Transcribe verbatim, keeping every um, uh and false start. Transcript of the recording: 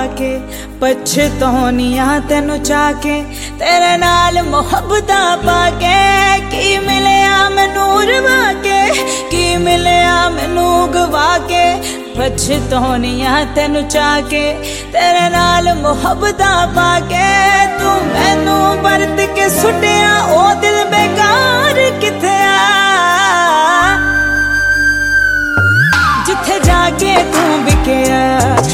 के पछताउनियां तेनू चाह के तेरे नाल मुहब्बतां पाके की मिलिया मैनू रवा के की मिलिया मैनू गवा के पछताउनियां तेनू चाह के तेरे नाल मुहब्बतां पाके तू मैनू बरत के सुटिया ओ दिल बेकार